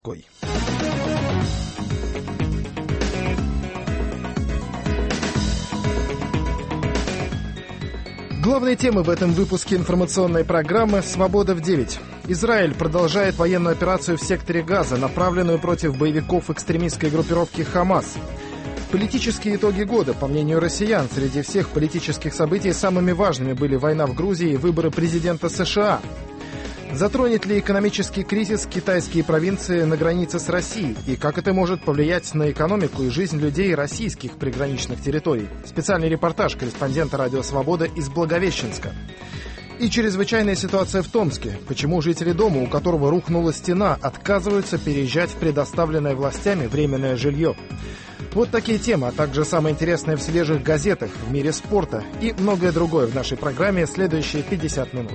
Главные темы в этом выпуске информационной программы «Свобода в 9». Израиль продолжает военную операцию в секторе Газа, направленную против боевиков экстремистской группировки «Хамас». Политические итоги года, по мнению россиян, среди всех политических событий самыми важными были война в Грузии и выборы президента США. Затронет ли экономический кризис китайские провинции на границе с Россией? И как это может повлиять на экономику и жизнь людей российских приграничных территорий? Специальный репортаж корреспондента «Радио Свобода» из Благовещенска. И чрезвычайная ситуация в Томске. Почему жители дома, у которого рухнула стена, отказываются переезжать в предоставленное властями временное жилье? Вот такие темы, а также самое интересное в свежих газетах, в мире спорта и многое другое в нашей программе следующие 50 минут.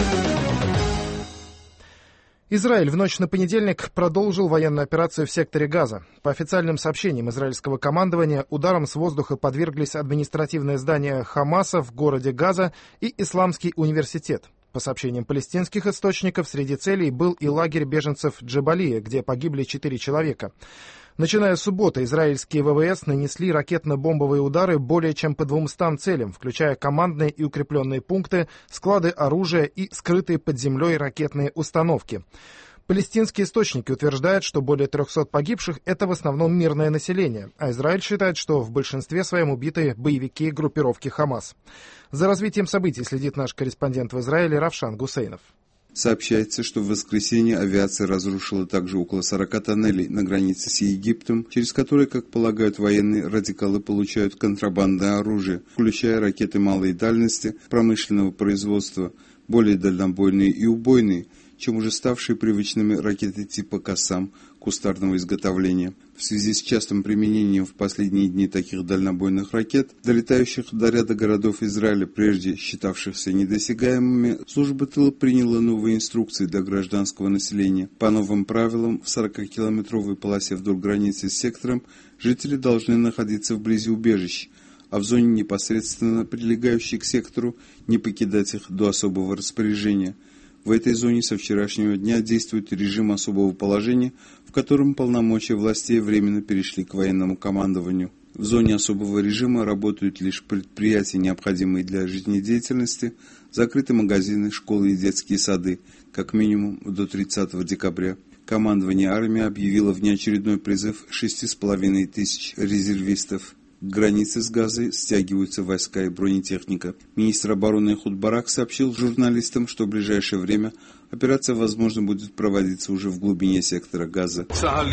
Израиль в ночь на понедельник продолжил военную операцию в секторе Газа. По официальным сообщениям израильского командования, ударом с воздуха подверглись административное здание Хамаса в городе Газа и Исламский университет. По сообщениям палестинских источников, среди целей был и лагерь беженцев Джабалия, где погибли 4 человека. Начиная с субботы, израильские ВВС нанесли ракетно-бомбовые удары более чем по 200 целям, включая командные и укрепленные пункты, склады оружия и скрытые под землей ракетные установки. Палестинские источники утверждают, что более 300 погибших – это в основном мирное население, а Израиль считает, что в большинстве своем убиты боевики группировки «Хамас». За развитием событий следит наш корреспондент в Израиле Равшан Гусейнов. Сообщается, что в воскресенье авиация разрушила также около 40 тоннелей на границе с Египтом, через которые, как полагают военные, радикалы получают контрабандное оружие, включая ракеты малой дальности, промышленного производства, более дальнобойные и убойные, чем уже ставшие привычными ракеты типа «Кассам» кустарного изготовления. В связи с частым применением в последние дни таких дальнобойных ракет, долетающих до ряда городов Израиля, прежде считавшихся недосягаемыми, служба тыла приняла новые инструкции для гражданского населения. По новым правилам, в 40-километровой полосе вдоль границы с сектором жители должны находиться вблизи убежищ, а в зоне, непосредственно прилегающей к сектору, не покидать их до особого распоряжения. В этой зоне со вчерашнего дня действует режим особого положения, в котором полномочия властей временно перешли к военному командованию. В зоне особого режима работают лишь предприятия, необходимые для жизнедеятельности, закрыты магазины, школы и детские сады, как минимум до 30 декабря. Командование армии объявило внеочередной призыв 6,5 тысяч резервистов. К границе с Газой стягиваются войска и бронетехника. Министр обороны Эхуд Барак сообщил журналистам, что в ближайшее время операция, возможно, будет проводиться уже в глубине сектора Газа.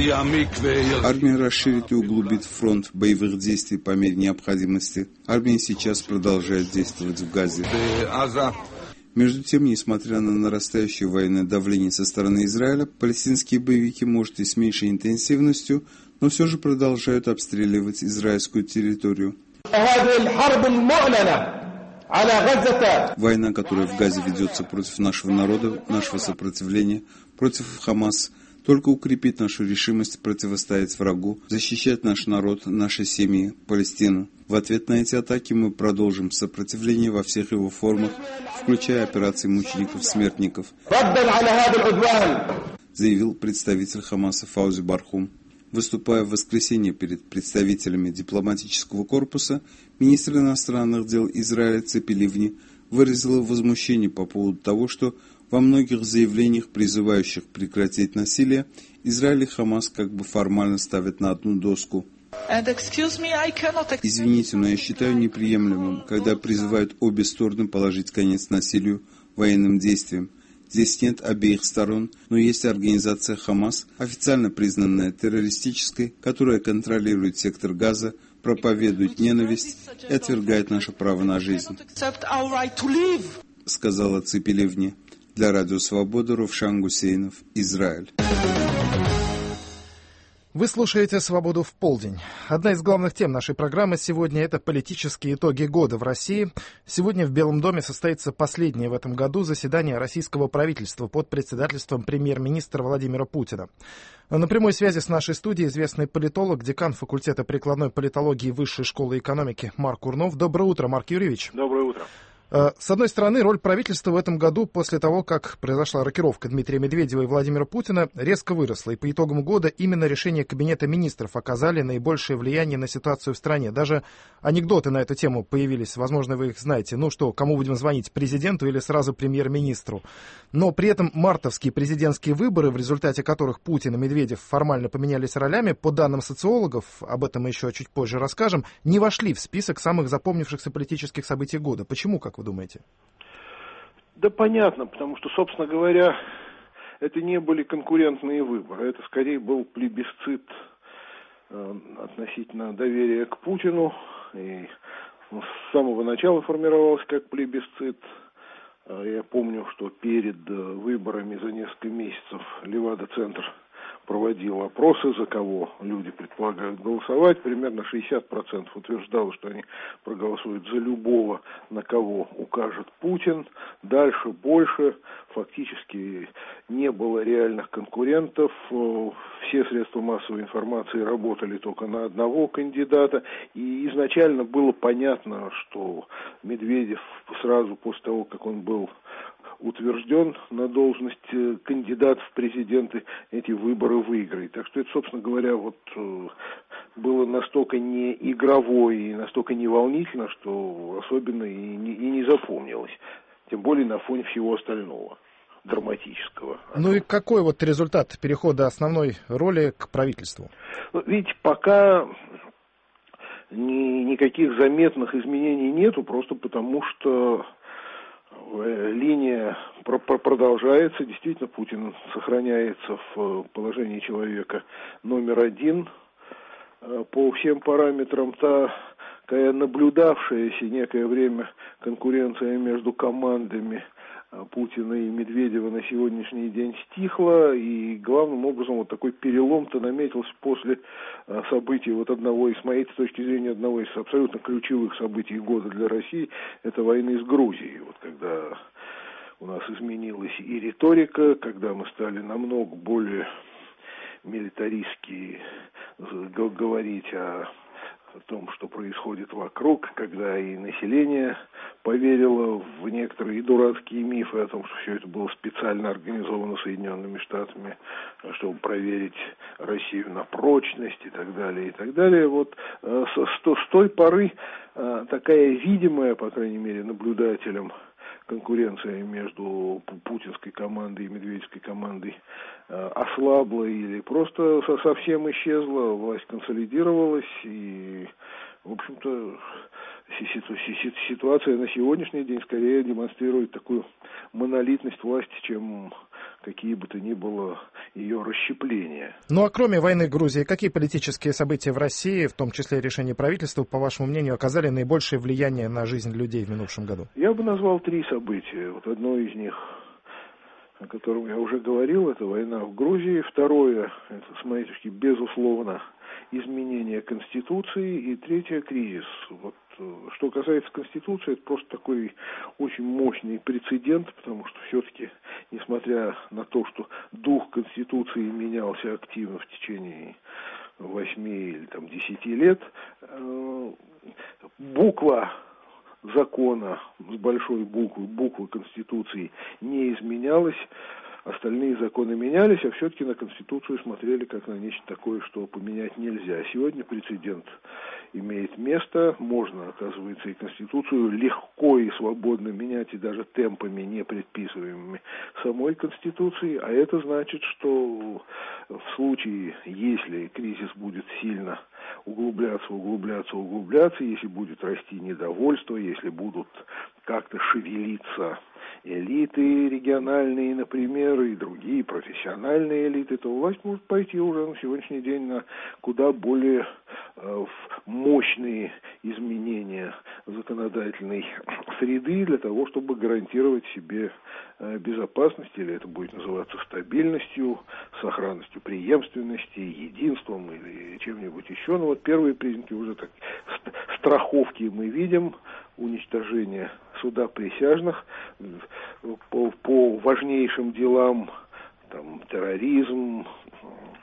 Армия расширит и углубит фронт боевых действий по мере необходимости. Армия сейчас продолжает действовать в Газе. Между тем, несмотря на нарастающее военное давление со стороны Израиля, палестинские боевики, может и с меньшей интенсивностью, но все же продолжают обстреливать израильскую территорию. Война, которая в Газе ведется против нашего народа, нашего сопротивления, против Хамас, только укрепит нашу решимость противостоять врагу, защищать наш народ, наши семьи, Палестину. В ответ на эти атаки мы продолжим сопротивление во всех его формах, включая операции мучеников-смертников, заявил представитель Хамаса Фаузи Бархум. Выступая в воскресенье перед представителями дипломатического корпуса, министр иностранных дел Израиля Ципи Ливни выразила возмущение по поводу того, что во многих заявлениях, призывающих прекратить насилие, Израиль и Хамас как бы формально ставят на одну доску. Извините, но я считаю неприемлемым, когда призывают обе стороны положить конец насилию, военным действиям. Здесь нет обеих сторон, но есть организация «Хамас», официально признанная террористической, которая контролирует сектор Газа, проповедует ненависть и отвергает наше право на жизнь, сказала Ципи Ливни. Для Радио Свобода Равшан Гусейнов, Израиль. Вы слушаете «Свободу в полдень». Одна из главных тем нашей программы сегодня – это политические итоги года в России. Сегодня в Белом доме состоится последнее в этом году заседание российского правительства под председательством премьер-министра Владимира Путина. На прямой связи с нашей студией известный политолог, декан факультета прикладной политологии Высшей школы экономики Марк Курнов. Доброе утро, Марк Юрьевич. Доброе утро. С одной стороны, роль правительства в этом году после того, как произошла рокировка Дмитрия Медведева и Владимира Путина, резко выросла. И по итогам года именно решения Кабинета министров оказали наибольшее влияние на ситуацию в стране. Даже анекдоты на эту тему появились. Возможно, вы их знаете. Ну что, кому будем звонить, президенту или сразу премьер-министру? Но при этом мартовские президентские выборы, в результате которых Путин и Медведев формально поменялись ролями, по данным социологов, об этом мы еще чуть позже расскажем, не вошли в список самых запомнившихся политических событий года. Почему, как вы думаете? Да понятно, потому что, собственно говоря, это не были конкурентные выборы. Это скорее был плебисцит относительно доверия к Путину. И с самого начала формировался как плебисцит. Я помню, что перед выборами за несколько месяцев Левада-центр проводил опросы, за кого люди предполагают голосовать. Примерно 60% утверждало, что они проголосуют за любого, на кого укажет Путин. Дальше больше. Фактически не было реальных конкурентов. Все средства массовой информации работали только на одного кандидата. И изначально было понятно, что Медведев сразу после того, как он был утвержден на должность кандидата в президенты, эти выборы выиграет. Так что это, собственно говоря, было настолько не игровое и настолько не волнительно, что особенно и не запомнилось. Тем более на фоне всего остального драматического. Ну и какой результат перехода основной роли к правительству? Видите, пока никаких заметных изменений нету, просто потому что линия продолжается. Действительно, Путин сохраняется в положении человека номер один по всем параметрам. Такая наблюдавшаяся некое время конкуренция между командами Путина и Медведева на сегодняшний день стихла, и главным образом такой перелом-то наметился после событий одного из, с моей точки зрения, одного из абсолютно ключевых событий года для России, это войны с Грузией. Когда у нас изменилась и риторика, когда мы стали намного более милитаристски говорить о том, что происходит вокруг, когда и население поверило в некоторые дурацкие мифы о том, что все это было специально организовано Соединенными Штатами, чтобы проверить Россию на прочность и так далее, и так далее. С той поры такая видимая, по крайней мере, наблюдателям, конкуренция между путинской командой и медведевской командой ослабла или просто совсем исчезла, власть консолидировалась, и, в общем-то, ситуация на сегодняшний день скорее демонстрирует такую монолитность власти, чем какие бы то ни было ее расщепления. Ну а кроме войны в Грузии, какие политические события в России, в том числе решения правительства, по вашему мнению, оказали наибольшее влияние на жизнь людей в минувшем году? Я бы назвал 3 события. Одно из них, о котором я уже говорил, это война в Грузии. Второе, это, с моей точки, безусловно, изменение Конституции. И третье, кризис. Что касается Конституции, это просто такой очень мощный прецедент, потому что все-таки, несмотря на то, что дух Конституции менялся активно в течение 8 или 10 лет, буква закона с большой буквы Конституции не изменялась. Остальные законы менялись, а все-таки на Конституцию смотрели как на нечто такое, что поменять нельзя. Сегодня прецедент имеет место. Можно, оказывается, и Конституцию легко и свободно менять, и даже темпами, не предписываемыми самой Конституции. А это значит, что в случае, если кризис будет сильно углубляться, если будет расти недовольство, если будут как-то шевелиться элиты региональные, например, и другие профессиональные элиты, то власть может пойти уже на сегодняшний день на куда более мощные изменения законодательной среды для того, чтобы гарантировать себе безопасность, или это будет называться стабильностью, сохранностью преемственности, единством или чем-нибудь еще. Но первые признаки уже страховки мы видим, уничтожение суда присяжных по важнейшим делам, терроризм,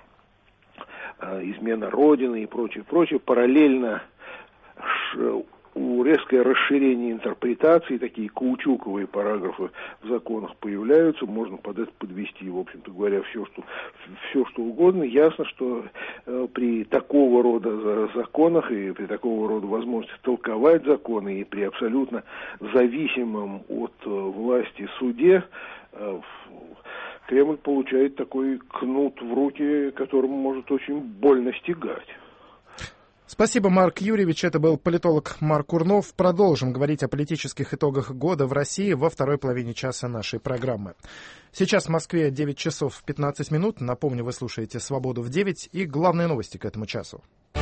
измена Родины и прочее. Параллельно резкое расширение интерпретации, такие каучуковые параграфы в законах появляются, можно под это подвести, в общем-то говоря, все, что угодно. Ясно, что при такого рода законах и при такого рода возможности толковать законы и при абсолютно зависимом от власти суде Кремль получает такой кнут в руки, которому может очень больно стягать. Спасибо, Марк Юрьевич. Это был политолог Марк Курнов. Продолжим говорить о политических итогах года в России во второй половине часа нашей программы. Сейчас в Москве 9 часов 15 минут. Напомню, вы слушаете «Свободу в 9» и главные новости к этому часу.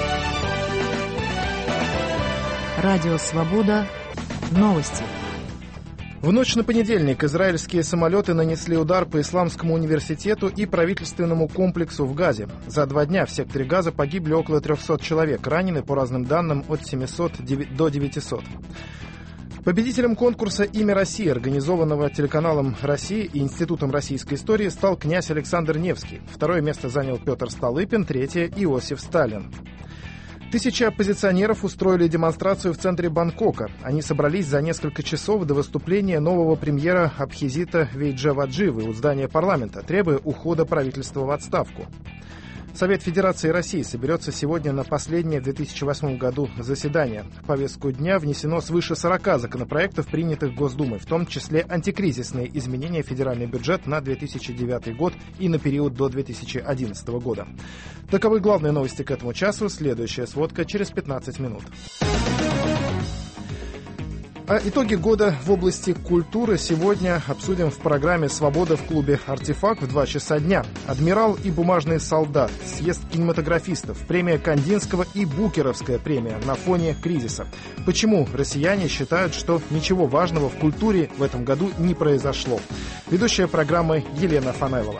Радио «Свобода». Новости. В ночь на понедельник израильские самолеты нанесли удар по Исламскому университету и правительственному комплексу в Газе. За 2 дня в секторе Газа погибли около 300 человек, ранены, по разным данным, от 700 до 900. Победителем конкурса «Имя России», организованного телеканалом «Россия» и Институтом российской истории, стал князь Александр Невский. 2-е место занял Петр Столыпин, 3-е – Иосиф Сталин. 1000 оппозиционеров устроили демонстрацию в центре Бангкока. Они собрались за несколько часов до выступления нового премьера Абхизита Вейджавадживы у здания парламента, требуя ухода правительства в отставку. Совет Федерации России соберется сегодня на последнее в 2008 году заседание. В повестку дня внесено свыше 40 законопроектов, принятых Госдумой, в том числе антикризисные изменения в федеральный бюджет на 2009 год и на период до 2011 года. Таковы главные новости к этому часу. Следующая сводка через 15 минут. А итоги года в области культуры сегодня обсудим в программе «Свобода» в клубе «Артефакт» в 2 часа дня. «Адмирал» и «Бумажный солдат», съезд кинематографистов, премия Кандинского и Букеровская премия на фоне кризиса. Почему россияне считают, что ничего важного в культуре в этом году не произошло? Ведущая программы Елена Фанайлова.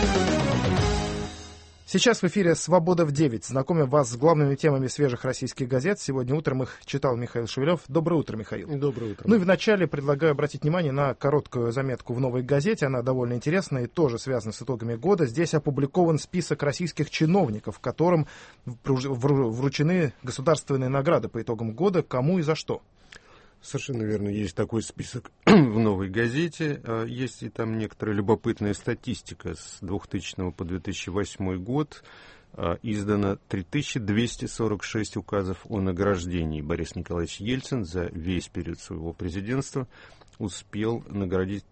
Сейчас в эфире «Свобода в 9». Знакомим вас с главными темами свежих российских газет. Сегодня утром их читал Михаил Шевелев. Доброе утро, Михаил. Доброе утро. Ну и вначале предлагаю обратить внимание на короткую заметку в «Новой газете». Она довольно интересная и тоже связана с итогами года. Здесь опубликован список российских чиновников, которым вручены государственные награды по итогам года. Кому и за что? Совершенно верно. Есть такой список в «Новой газете». Есть и там некоторая любопытная статистика. С 2000 по 2008 год издано 3246 указов о награждении. Борис Николаевич Ельцин за весь период своего президентства успел наградить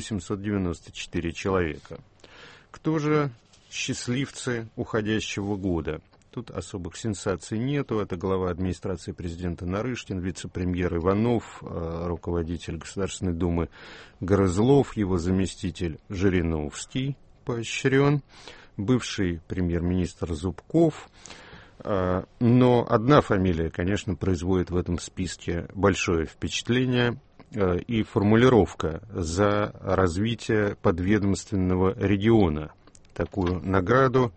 1894 человека. Кто же счастливцы уходящего года? Тут особых сенсаций нету. Это глава администрации президента Нарышкин, вице-премьер Иванов, руководитель Государственной Думы Грызлов, его заместитель Жириновский поощрен, бывший премьер-министр Зубков. Но одна фамилия, конечно, производит в этом списке большое впечатление, и формулировка «за развитие подведомственного региона». Такую награду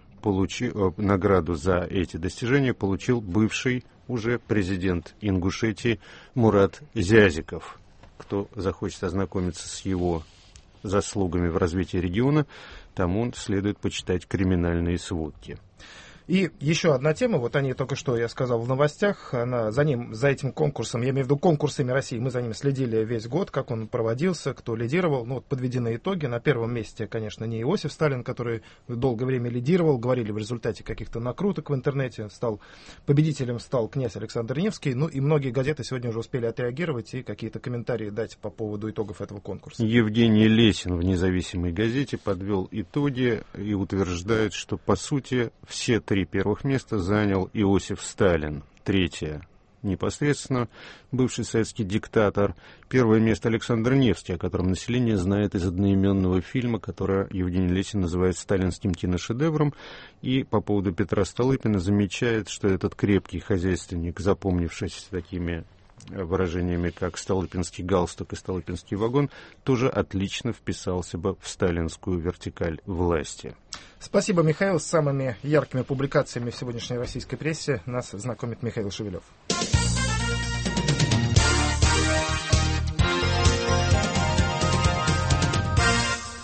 за эти достижения получил бывший уже президент Ингушетии Мурат Зязиков. Кто захочет ознакомиться с его заслугами в развитии региона, тому следует почитать криминальные сводки. И еще одна тема, вот они только что, я сказал в новостях, за этим конкурсом, я имею в виду конкурсами России, мы за ним следили весь год, как он проводился, кто лидировал. Ну, вот подведены итоги. На первом месте, конечно, не Иосиф Сталин, который долгое время лидировал, говорили в результате каких-то накруток в интернете, победителем стал князь Александр Невский. Ну и многие газеты сегодня уже успели отреагировать и какие-то комментарии дать по поводу итогов этого конкурса. Евгений Лесин в «Независимой газете» подвел итоги и утверждает, что, по сути, все 3 первых места занял Иосиф Сталин. 3-е непосредственно бывший советский диктатор. 1-е место Александр Невский, о котором население знает из одноименного фильма, который Евгений Лесин называет сталинским киношедевром. И по поводу Петра Столыпина замечает, что этот крепкий хозяйственник, запомнившийся такими выражениями, как «столыпинский галстук» и «столыпинский вагон», тоже отлично вписался бы в сталинскую вертикаль власти. Спасибо, Михаил. С самыми яркими публикациями в сегодняшней российской прессе нас знакомит Михаил Шевелев.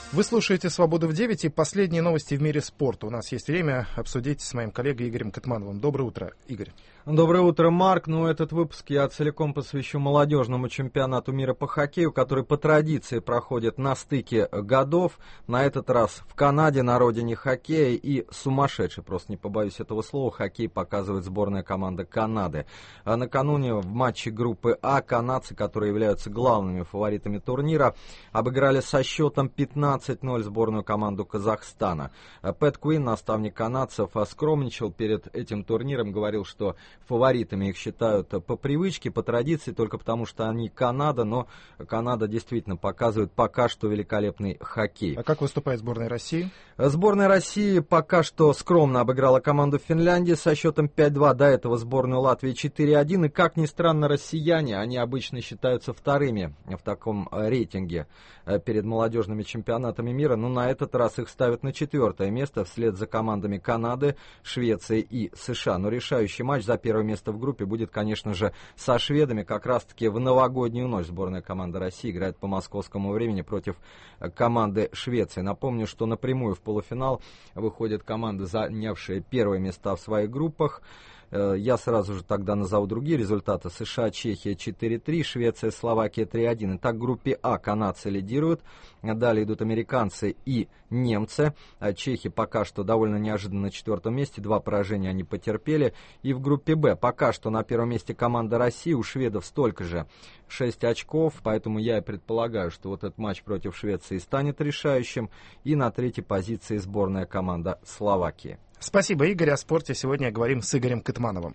Вы слушаете «Свободу в 9» и последние новости в мире спорта. У нас есть время обсудить с моим коллегой Игорем Катмановым. Доброе утро, Игорь. Доброе утро, Марк. Этот выпуск я целиком посвящу молодежному чемпионату мира по хоккею, который по традиции проходит на стыке годов. На этот раз в Канаде, на родине хоккея, и сумасшедший, просто не побоюсь этого слова, хоккей показывает сборная команда Канады. А накануне в матче группы А канадцы, которые являются главными фаворитами турнира, обыграли со счетом 15-0 сборную команду Казахстана. Пэт Куин, наставник канадцев, скромничал перед этим турниром, говорил, что фаворитами их считают по привычке, по традиции, только потому что они Канада, но Канада действительно показывает пока что великолепный хоккей. А как выступает сборная России? Сборная России пока что скромно обыграла команду Финляндии со счетом 5-2, до этого сборную Латвии 4-1, и, как ни странно, россияне, они обычно считаются вторыми в таком рейтинге перед молодежными чемпионатами мира, но на этот раз их ставят на 4-е место вслед за командами Канады, Швеции и США. Но решающий матч за первое место в группе будет, конечно же, со шведами. Как раз-таки в новогоднюю ночь сборная команда России играет по московскому времени против команды Швеции. Напомню, что напрямую в полуфинал выходят команды, занявшие первые места в своих группах. Я сразу же тогда назову другие результаты. США, Чехия 4-3, Швеция, Словакия 3-1. Итак, в группе А канадцы лидируют. Далее идут американцы и немцы. Чехи пока что довольно неожиданно на 4-м месте. 2 поражения они потерпели. И в группе Б пока что на первом месте команда России. У шведов столько же, 6 очков. Поэтому я и предполагаю, что вот этот матч против Швеции станет решающим. И на 3-й позиции сборная команда Словакии. Спасибо, Игорь. О спорте сегодня говорим с Игорем Катмановым.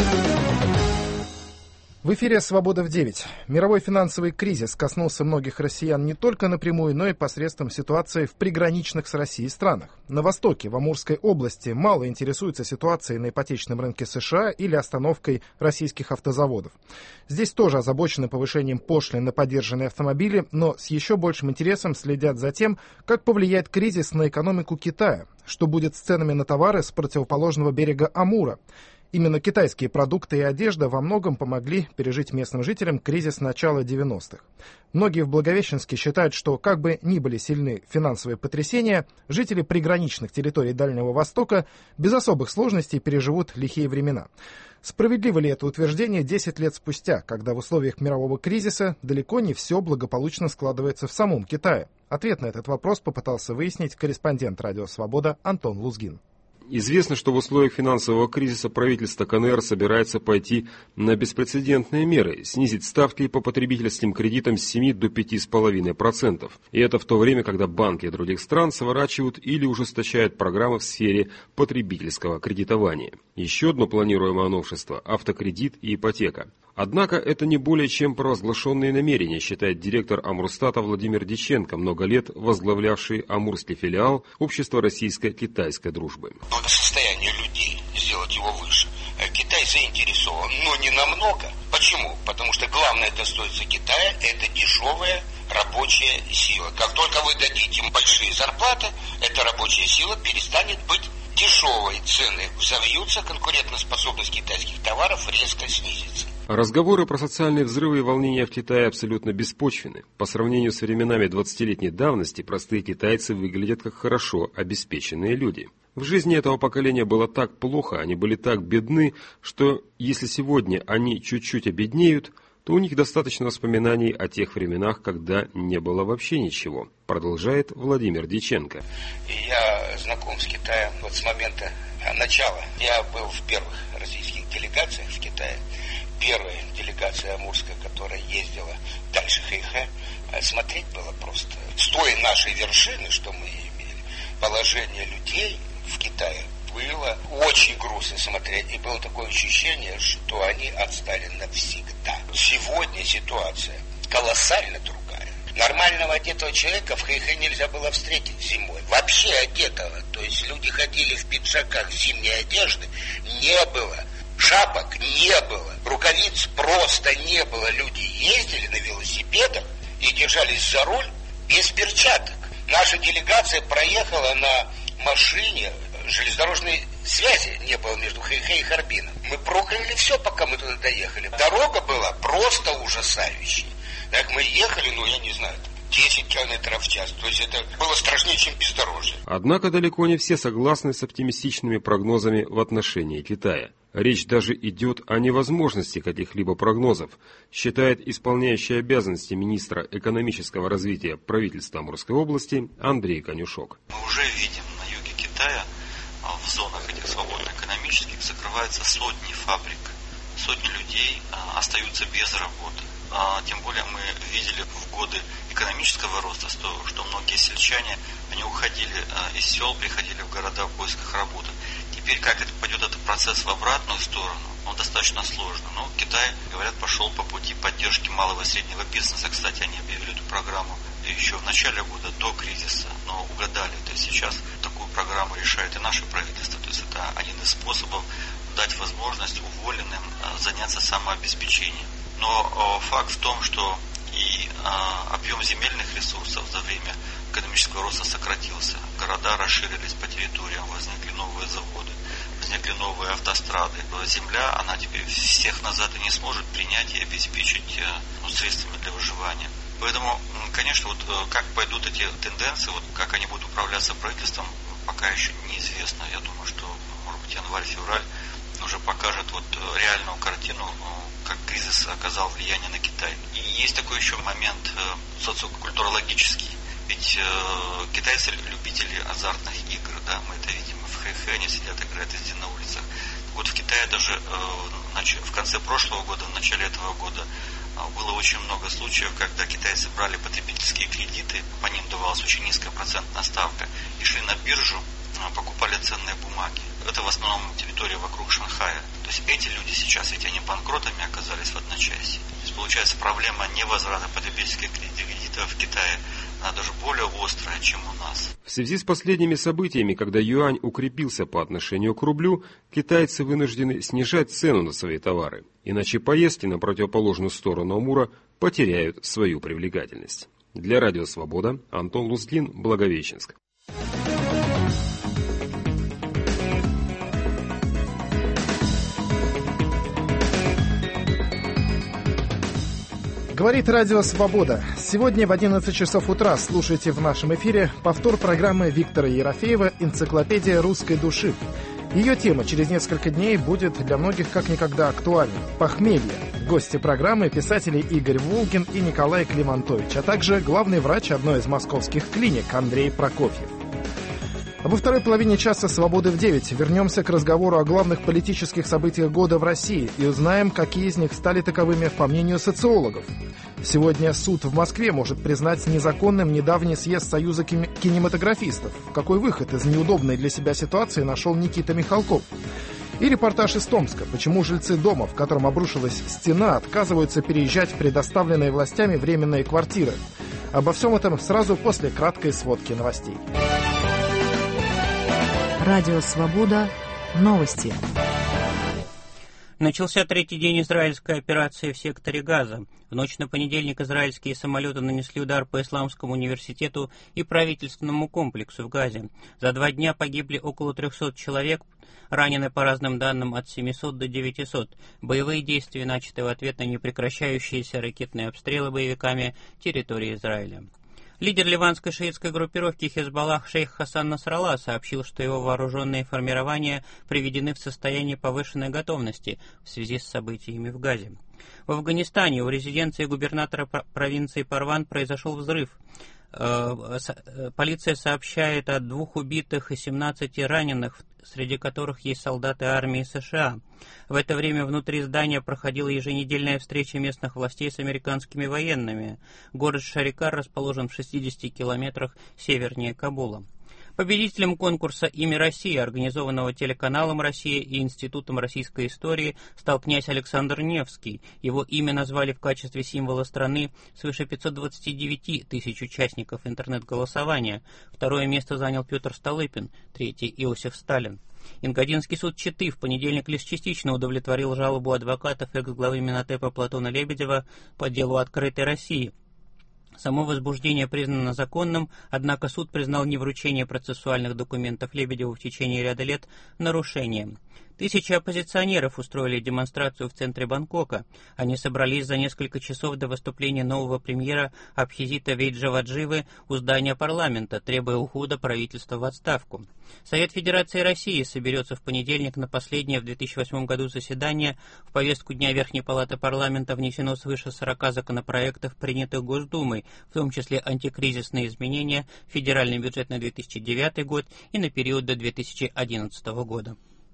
В эфире «Свобода в 9». Мировой финансовый кризис коснулся многих россиян не только напрямую, но и посредством ситуации в приграничных с Россией странах. На Востоке, в Амурской области, мало интересуются ситуацией на ипотечном рынке США или остановкой российских автозаводов. Здесь тоже озабочены повышением пошлин на подержанные автомобили, но с еще большим интересом следят за тем, как повлияет кризис на экономику Китая, что будет с ценами на товары с противоположного берега Амура. Именно китайские продукты и одежда во многом помогли пережить местным жителям кризис начала 90-х. Многие в Благовещенске считают, что как бы ни были сильны финансовые потрясения, жители приграничных территорий Дальнего Востока без особых сложностей переживут лихие времена. Справедливо ли это утверждение 10 лет спустя, когда в условиях мирового кризиса далеко не все благополучно складывается в самом Китае? Ответ на этот вопрос попытался выяснить корреспондент «Радио Свобода» Антон Лузгин. Известно, что в условиях финансового кризиса правительство КНР собирается пойти на беспрецедентные меры, снизить ставки по потребительским кредитам с 7 до 5,5%. И это в то время, когда банки других стран сворачивают или ужесточают программы в сфере потребительского кредитования. Еще одно планируемое новшество – автокредит и ипотека. Однако это не более чем провозглашенные намерения, считает директор Амурстата Владимир Диченко, много лет возглавлявший амурский филиал Общества российско-китайской дружбы. Благосостояние людей, сделать его выше. Китай заинтересован, но не намного. Почему? Потому что главное достоинство Китая – это дешевая рабочая сила. Как только вы дадите им большие зарплаты, эта рабочая сила перестанет быть дешевой. Цены взовьются, конкурентоспособность китайских товаров резко снизится. Разговоры про социальные взрывы и волнения в Китае абсолютно беспочвенны. По сравнению с временами 20-летней давности, простые китайцы выглядят как хорошо обеспеченные люди. В жизни этого поколения было так плохо, они были так бедны, что если сегодня они чуть-чуть обеднеют, то у них достаточно воспоминаний о тех временах, когда не было вообще ничего, продолжает Владимир Диченко. Я знаком с Китаем вот с момента начала. Я был в первых российских делегациях в Китае. Первая делегация амурская, которая ездила дальше Хэйхэ, смотреть было просто с той нашей вершины, что мы имели, положение людей в Китае было очень грустно смотреть, и было такое ощущение, что они отстали навсегда. Сегодня ситуация колоссально другая. Нормального одетого человека в Хэйхэ нельзя было встретить зимой. Вообще одетого. То есть люди ходили в пиджаках, зимней одежды не было. Шапок не было, рукавиц просто не было. Люди ездили на велосипедах и держались за руль без перчаток. Наша делегация проехала на машине, железнодорожной связи не было между Хэйхэ и Харбином. Мы прокляли все, пока мы туда доехали. Дорога была просто ужасающей. Так мы ехали, я не знаю, 10 километров в час. То есть это было страшнее, чем бездорожье. Однако далеко не все согласны с оптимистичными прогнозами в отношении Китая. Речь даже идет о невозможности каких-либо прогнозов, считает исполняющий обязанности министра экономического развития правительства Амурской области Андрей Конюшок. Мы уже видим на юге Китая, в зонах этих свободно-экономических, закрываются сотни фабрик, сотни людей остаются без работы. Тем более мы видели в годы экономического роста, что многие сельчане, они уходили из сел, приходили в города в поисках работы. Теперь как это пойдет этот процесс в обратную сторону, он достаточно сложно. Но Китай, говорят, пошел по пути поддержки малого и среднего бизнеса. Кстати, они объявили эту программу еще в начале года, до кризиса, но угадали. То есть сейчас такую программу решает и наше правительство. То есть это один из способов дать возможность уволенным заняться самообеспечением. Но факт в том, что и объем земельных ресурсов за время экономического роста сократился. Города расширились по территориям, возникли новые заводы, возникли новые автострады. Земля, она теперь всех назад и не сможет принять и обеспечить средствами для выживания. Поэтому, конечно, вот как пойдут эти тенденции, вот как они будут управляться правительством, пока еще неизвестно. Я думаю, что, может быть, январь-февраль уже покажет вот реальную картину, как кризис оказал влияние на Китай. И есть такой еще момент социокультурологический. Ведь китайцы любители азартных игр, да, мы это видим в Хэйхэ, они сидят, играют везде на улицах. Вот в Китае даже в конце прошлого года, в начале этого года было очень много случаев, когда китайцы брали потребительские кредиты, по ним давалась очень низкая процентная ставка, и шли на биржу, покупали ценные бумаги. Это в основном территория вокруг Шанхая. То есть эти люди сейчас, ведь они банкротами оказались в одночасье. То есть получается проблема невозврата потребительских кредитов в Китае, она даже более острая, чем у нас. В связи с последними событиями, когда юань укрепился по отношению к рублю, китайцы вынуждены снижать цену на свои товары. Иначе поездки на противоположную сторону Амура потеряют свою привлекательность. Для Радио Свобода Антон Лузгин, Благовещенск. Говорит Радио Свобода. Сегодня в 11 часов утра слушайте в нашем эфире повтор программы Виктора Ерофеева «Энциклопедия русской души». Ее тема через несколько дней будет для многих как никогда актуальна – похмелье. Гости программы – писатели Игорь Волгин и Николай Климантович, а также главный врач одной из московских клиник Андрей Прокофьев. Во второй половине часа «Свободы в 9» вернемся к разговору о главных политических событиях года в России и узнаем, какие из них стали таковыми по мнению социологов. Сегодня суд в Москве может признать незаконным недавний съезд Союза кинематографистов. Какой выход из неудобной для себя ситуации нашел Никита Михалков? И репортаж из Томска. Почему жильцы дома, в котором обрушилась стена, отказываются переезжать в предоставленные властями временные квартиры? Обо всем этом сразу после краткой сводки новостей. Радио Свобода. Новости. Начался третий день израильской операции в секторе Газа. В ночь на понедельник израильские самолеты нанесли удар по Исламскому университету и правительственному комплексу в Газе. За 2 дня погибли около 300 человек, ранены по разным данным от 700 до 900. Боевые действия начаты в ответ на непрекращающиеся ракетные обстрелы боевиками территории Израиля. Лидер ливанской шиитской группировки Хезболлах шейх Хасан Насралла сообщил, что его вооруженные формирования приведены в состояние повышенной готовности в связи с событиями в Газе. В Афганистане у резиденции губернатора провинции Парван произошел взрыв. Полиция сообщает о 2 убитых и 17 раненых, среди которых есть солдаты армии США. В это время внутри здания проходила еженедельная встреча местных властей с американскими военными. Город Шарикар расположен в 60 километрах севернее Кабула. Победителем конкурса «Имя России», организованного телеканалом «Россия» и Институтом российской истории, стал князь Александр Невский. Его имя назвали в качестве символа страны свыше 529 тысяч участников интернет-голосования. Второе место занял Петр Столыпин, третий – Иосиф Сталин. Ингодинский суд Читы в понедельник лишь частично удовлетворил жалобу адвокатов экс-главы Минотепа Платона Лебедева по делу «Открытой России». Само возбуждение признано законным, однако суд признал невручение процессуальных документов Лебедеву в течение ряда лет нарушением. Тысячи оппозиционеров устроили демонстрацию в центре Бангкока. Они собрались за несколько часов до выступления нового премьера Абхизита Вейджавадживы у здания парламента, требуя ухода правительства в отставку. Совет Федерации России соберется в понедельник на последнее в 2008 году заседание. В повестку дня Верхней Палаты парламента внесено свыше 40 законопроектов, принятых Госдумой, в том числе антикризисные изменения, федеральный бюджет на 2009 год и на период до 2011 года.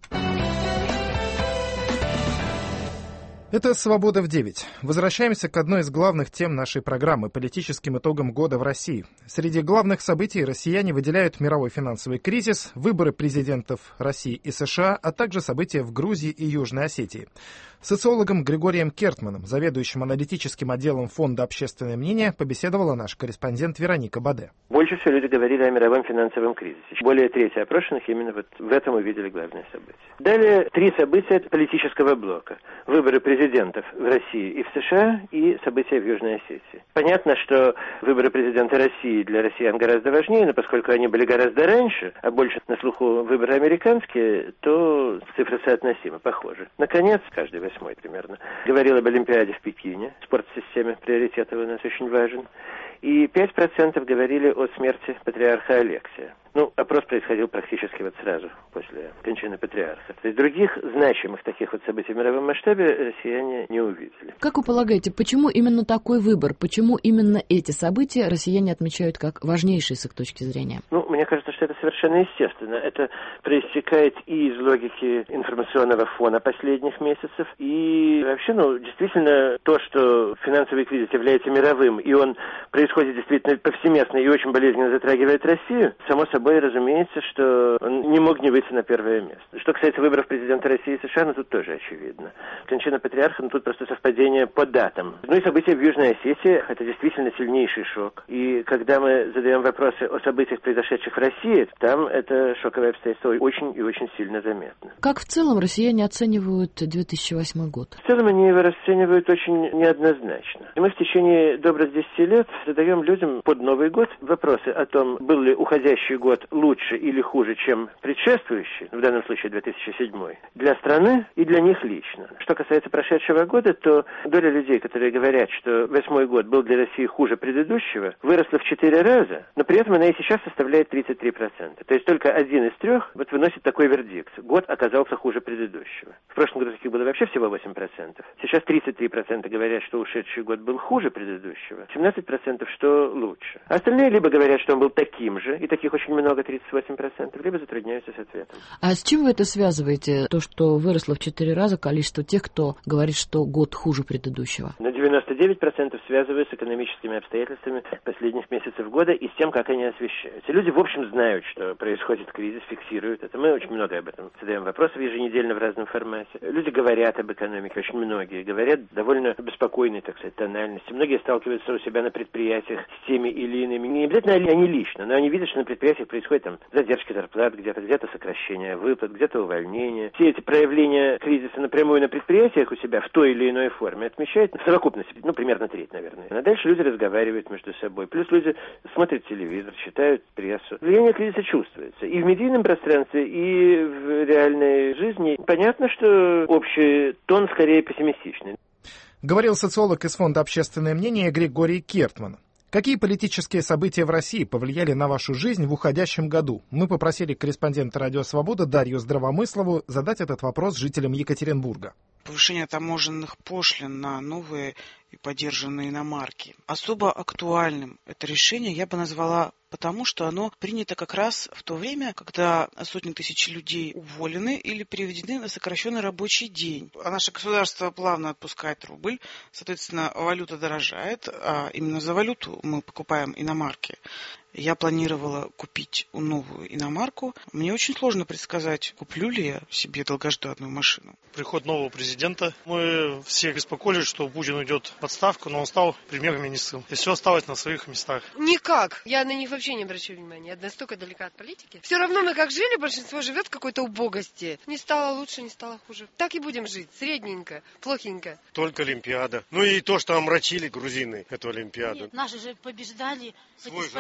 Это «Свобода в 9». Возвращаемся к одной из главных тем нашей программы – политическим итогам года в России. Среди главных событий россияне выделяют мировой финансовый кризис, выборы президентов России и США, а также события в Грузии и Южной Осетии. С социологом Григорием Кертманом, заведующим аналитическим отделом Фонда «Общественное мнение», побеседовала наш корреспондент Вероника Баде. Больше всего люди говорили о мировом финансовом кризисе. Более трети опрошенных именно вот в этом увидели главные события. Далее 3 события политического блока. Выборы президентов в России и в США и события в Южной Осетии. Понятно, что выборы президента России для россиян гораздо важнее, но поскольку они были гораздо раньше, а больше на слуху выборы американские, то цифры соотносимы, похожи. Наконец, каждый 8-й примерно, говорил об Олимпиаде в Пекине. Спорт в системе приоритетов у нас очень важен. И 5% говорили о смерти патриарха Алексия. Опрос происходил практически вот сразу после кончины патриарха. То есть других значимых таких вот событий в мировом масштабе россияне не увидели. Как вы полагаете, почему именно такой выбор? Почему именно эти события россияне отмечают как важнейшие с их точки зрения? Мне кажется, что это совершенно естественно. Это проистекает и из логики информационного фона последних месяцев, и вообще, действительно, то, что финансовый кризис является мировым, и он происходит действительно повсеместно и очень болезненно затрагивает Россию, само собой разумеется, что он не мог не выйти на первое место. Что касается выборов президента России и США, тут тоже очевидно. Кончина патриарха, тут просто совпадение по датам. И события в Южной Осетии – это действительно сильнейший шок. И когда мы задаем вопросы о событиях, произошедших в России, там это шоковое обстоятельство очень и очень сильно заметно. Как в целом россияне оценивают 2008 год? В целом они его расценивают очень неоднозначно. И мы в течение добрых 10 лет задаем людям под Новый год вопросы о том, был ли уходящий год лучше или хуже, чем предшествующий, в данном случае 2007, для страны и для них лично. Что касается прошедшего года, то доля людей, которые говорят, что 2008 год был для России хуже предыдущего, выросла в 4 раза, но при этом она и сейчас составляет 33%. То есть только 1 из 3 выносит такой вердикт. Год оказался хуже предыдущего. В прошлом году таких было вообще всего 8%. Сейчас 33% говорят, что ушедший год был хуже предыдущего, 17% что лучше. А остальные либо говорят, что он был таким же, и таких очень много, 38%, либо затрудняются с ответом. А с чем вы это связываете, то, что выросло в 4 раза количество тех, кто говорит, что год хуже предыдущего? На 99% связывают с экономическими обстоятельствами последних месяцев года и с тем, как они освещаются. Люди, в общем, знают, что происходит кризис, фиксируют это. Мы очень много об этом задаем вопросы еженедельно в разном формате. Люди говорят об экономике, очень многие говорят довольно беспокойной, так сказать, тональности. Многие сталкиваются у себя на предприятиях с теми или иными. Не обязательно они лично, но они видят, что на предприятиях происходит задержки зарплат, где-то сокращение выплат, где-то увольнение. Все эти проявления кризиса напрямую на предприятиях у себя в той или иной форме отмечают в совокупности, примерно треть, наверное. А дальше люди разговаривают между собой. Плюс люди смотрят телевизор, читают прессу. Влияние кризиса чувствуется. И в медийном пространстве, и в реальной жизни. Понятно, что общий тон скорее пессимистичный. Говорил социолог из Фонда «Общественное мнение» Григорий Кертман. Какие политические события в России повлияли на вашу жизнь в уходящем году? Мы попросили корреспондента «Радио Свобода» Дарью Здравомыслову задать этот вопрос жителям Екатеринбурга. Повышение таможенных пошлин на новые и подержанные иномарки. Особо актуальным это решение я бы назвала потому, что оно принято как раз в то время, когда сотни тысяч людей уволены или переведены на сокращенный рабочий день. А наше государство плавно отпускает рубль, соответственно, валюта дорожает, а именно за валюту мы покупаем иномарки. Я планировала купить новую иномарку. Мне очень сложно предсказать, куплю ли я себе долгожданную машину. Приход нового президента. Мы все беспокоились, что Путин уйдет в отставку, но он стал премьер-министром. И все осталось на своих местах. Никак. Я на них вообще не обращаю внимания. Я настолько далека от политики. Все равно мы как жили, большинство живет в какой-то убогости. Не стало лучше, не стало хуже. Так и будем жить. Средненько, плохенько. Только Олимпиада. И то, что омрачили грузины эту Олимпиаду. Нет, наши же побеждали. Свой же народ.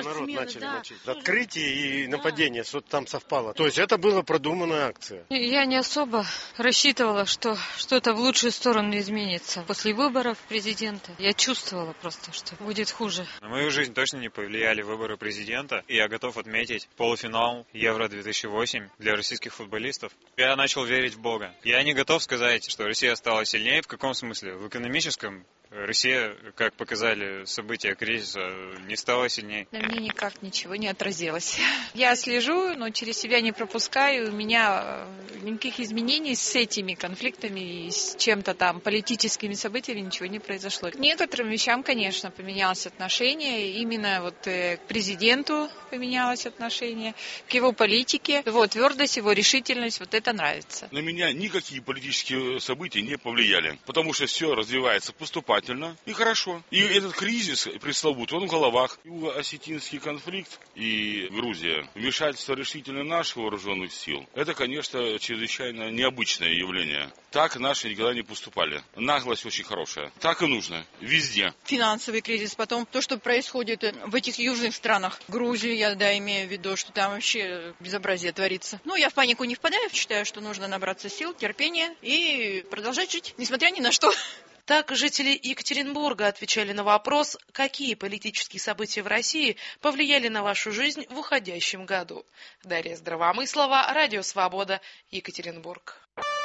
начали мочить. Открытие и нападение, что-то там совпало. То есть это была продуманная акция. Я не особо рассчитывала, что что-то в лучшую сторону изменится. После выборов президента я чувствовала просто, что будет хуже. На мою жизнь точно не повлияли выборы президента. И я готов отметить полуфинал Евро-2008 для российских футболистов. Я начал верить в Бога. Я не готов сказать, что Россия стала сильнее. В каком смысле? В экономическом. Россия, как показали события кризиса, не стала сильнее. На мне никак ничего не отразилось. Я слежу, но через себя не пропускаю. У меня никаких изменений с этими конфликтами и с чем-то там политическими событиями ничего не произошло. К некоторым вещам, конечно, поменялось отношение. Именно вот к президенту поменялось отношение, к его политике. Его твердость, его решительность, вот это нравится. На меня никакие политические события не повлияли, потому что все развивается поступательно и хорошо. И этот кризис пресловутый, он в головах. Юго-осетинский конфликт и Грузия, вмешательство решительно наших вооруженных сил, это, конечно, чрезвычайно необычное явление. Так наши никогда не поступали. Наглость очень хорошая. Так и нужно. Везде. Финансовый кризис, потом то, что происходит в этих южных странах. Грузию, я, имею в виду, что там вообще безобразие творится. Я в панику не впадаю. Считаю, что нужно набраться сил, терпения и продолжать жить, несмотря ни на что. Так жители Екатеринбурга отвечали на вопрос, какие политические события в России повлияли на вашу жизнь в уходящем году. Дарья Здравомыслова, Радио Свобода, Екатеринбург.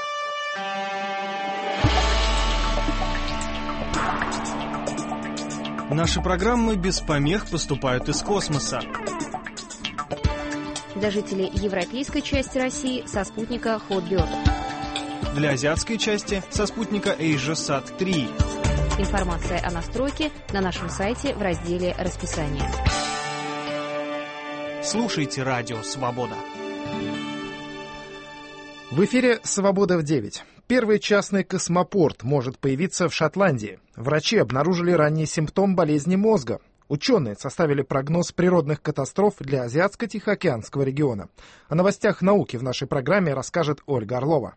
Наши программы без помех поступают из космоса. Для жителей европейской части России со спутника Hotbird. Для азиатской части со спутника AsiaSat-3. Информация о настройке на нашем сайте в разделе «Расписание». Слушайте Радио Свобода. В эфире «Свобода в 9». Первый частный космопорт может появиться в Шотландии. Врачи обнаружили ранний симптом болезни мозга. Ученые составили прогноз природных катастроф для Азиатско-Тихоокеанского региона. О новостях науки в нашей программе расскажет Ольга Орлова.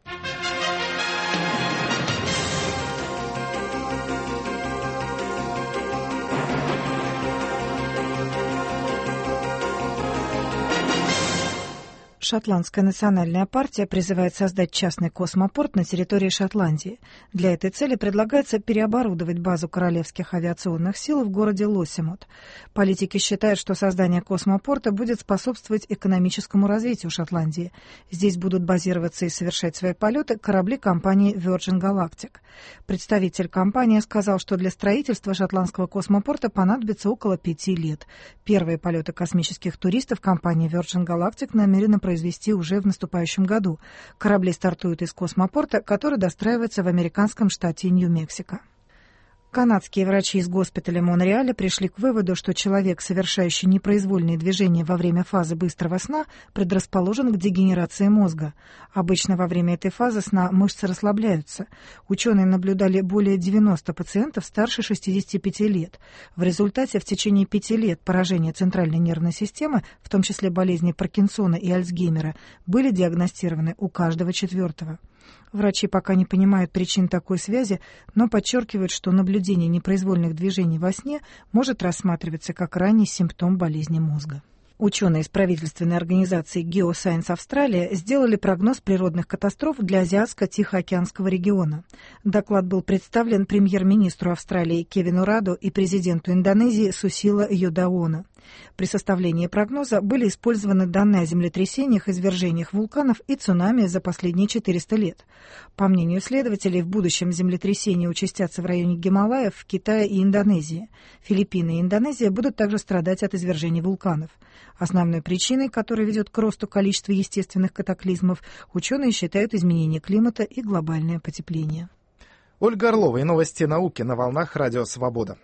Шотландская национальная партия призывает создать частный космопорт на территории Шотландии. Для этой цели предлагается переоборудовать базу Королевских авиационных сил в городе Лосимот. Политики считают, что создание космопорта будет способствовать экономическому развитию Шотландии. Здесь будут базироваться и совершать свои полеты корабли компании Virgin Galactic. Представитель компании сказал, что для строительства шотландского космопорта понадобится около 5 лет. Первые полеты космических туристов компании Virgin Galactic намерена произвести уже в наступающем году. Корабли стартуют из космопорта, который достраивается в американском штате Нью-Мексико. Канадские врачи из госпиталя Монреаля пришли к выводу, что человек, совершающий непроизвольные движения во время фазы быстрого сна, предрасположен к дегенерации мозга. Обычно во время этой фазы сна мышцы расслабляются. Ученые наблюдали более 90 пациентов старше 65 лет. В результате в течение 5 лет поражения центральной нервной системы, в том числе болезни Паркинсона и Альцгеймера, были диагностированы у каждого четвертого. Врачи пока не понимают причин такой связи, но подчеркивают, что наблюдение непроизвольных движений во сне может рассматриваться как ранний симптом болезни мозга. Ученые из правительственной организации Geoscience Австралия сделали прогноз природных катастроф для Азиатско-Тихоокеанского региона. Доклад был представлен премьер-министру Австралии Кевину Радо и президенту Индонезии Сусило Йодаоно. При составлении прогноза были использованы данные о землетрясениях, извержениях вулканов и цунами за последние 400 лет. По мнению исследователей, в будущем землетрясения участятся в районе Гималаев, в Китае и Индонезии. Филиппины и Индонезия будут также страдать от извержений вулканов. Основной причиной, которая ведет к росту количества естественных катаклизмов, ученые считают изменение климата и глобальное потепление. Ольга Орлова и новости науки на волнах Радио Свобода.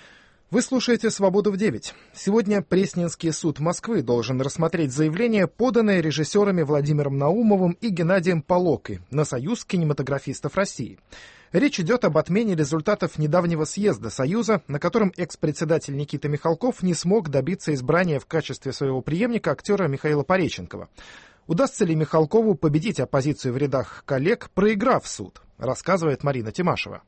Вы слушаете «Свободу в 9». Сегодня Пресненский суд Москвы должен рассмотреть заявление, поданное режиссерами Владимиром Наумовым и Геннадием Полокой на Союз кинематографистов России. Речь идет об отмене результатов недавнего съезда Союза, на котором экс-председатель Никита Михалков не смог добиться избрания в качестве своего преемника актера Михаила Пореченкова. Удастся ли Михалкову победить оппозицию в рядах коллег, проиграв суд, рассказывает Марина Тимашева.